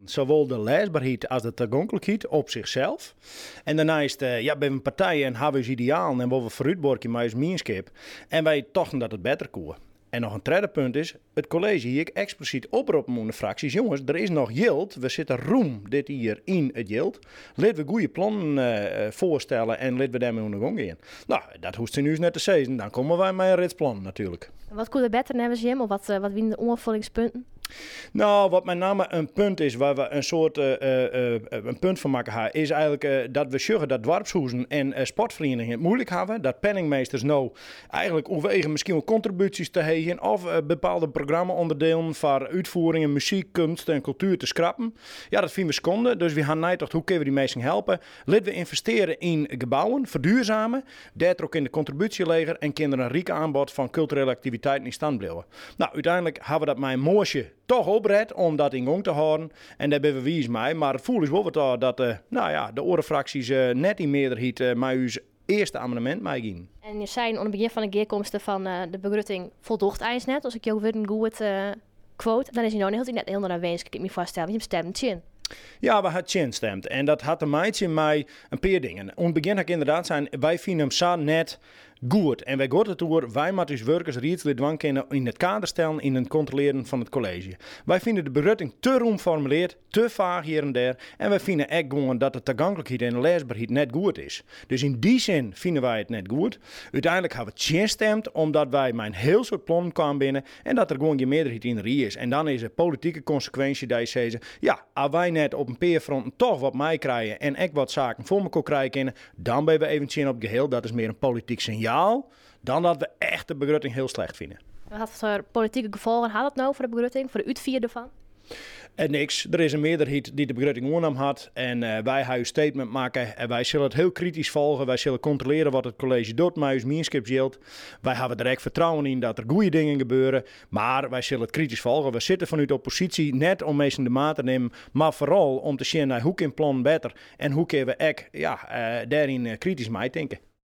Zowel de leesbaarheid als de toegankelijkheid op zichzelf. En daarnaast bij een partij en hebben we ideaal en we vooruitborken met ons meerschap. En wij tochten dat het beter kon. En nog een derde punt is, het college hier expliciet oproepen aan de fracties. Jongens, er is nog yield. We zitten roem dit hier in het yield. Laten we goede plannen voorstellen en laten we daarmee aan de gang gaan. Nou, dat hoeft ze nu net te zeggen. Dan komen wij met een ritsplan natuurlijk. Wat kon er beter nemen, Jim? Of wat zijn de onvolgingspunten? Nou, wat met name een punt is waar we een soort een punt van maken is eigenlijk dat we zorgen dat dorpshuizen en sportverenigingen het moeilijk hebben. Dat penningmeesters nou eigenlijk overwegen misschien wel contributies te geven of bepaalde programma-onderdelen voor uitvoeringen, muziek, kunst en cultuur te schrappen. Ja, dat vinden we schande. Dus we gaan nagedacht hoe kunnen we die mensen helpen. Laten we investeren in gebouwen, verduurzamen. Daar ook in de contributieleger en kinderen een rieke aanbod van culturele activiteiten in stand blijven. Nou, uiteindelijk hebben we dat met een moosje toch opred om dat in gang te houden. En daar ben we wies mee. Maar het voel is wel wat dat de orenfracties net in meerderheid met uw eerste amendement meegingen. En je zei aan het begin van de keerkomsten van de begroting voldocht eindelijk net. Als ik jou weer een goed quote, dan is hij nog niet net heel aanwezig. Ik kan me voorstellen, want je stemt in. Ja, we hadden chin stemd. En dat had een meidje mij een paar dingen. Aan het begin had ik inderdaad zijn, wij vinden hem zo net goed. En wij gaan het door, wij moeten dus werkers rietelijk dwang kunnen in het kader stellen in het controleren van het college. Wij vinden de begrutting te ruim formuleerd, te vaag hier en daar. En wij vinden echt gewoon dat de toegankelijkheid en de leesbaarheid net goed is. Dus in die zin vinden wij het net goed. Uiteindelijk hebben we chin stemd, omdat wij met een heel soort plannen kwamen binnen. En dat er gewoon geen meerderheid in de rie is. En dan is er politieke consequentie dat je zegt, ja, als wij net op een paar fronten toch wat mij krijgen en ik wat zaken voor me krijgen, dan ben we even chin op geheel. Dat is meer een politiek signaal. Dan dat we echt de begrutting heel slecht vinden. Wat voor politieke gevolgen had het nou voor de begrutting, voor de uitvier ervan? En niks. Er is een meerderheid die de begrutting aangenomen had. En wij gaan een statement maken. En wij zullen het heel kritisch volgen. Wij zullen controleren wat het college doet met ons meerschapsgeld. Wij hebben er echt vertrouwen in dat er goede dingen gebeuren. Maar wij zullen het kritisch volgen. We zitten vanuit de oppositie net om mensen de maat te nemen. Maar vooral om te zien hoe kan plan beter. En hoe kunnen we daarin kritisch mee denken.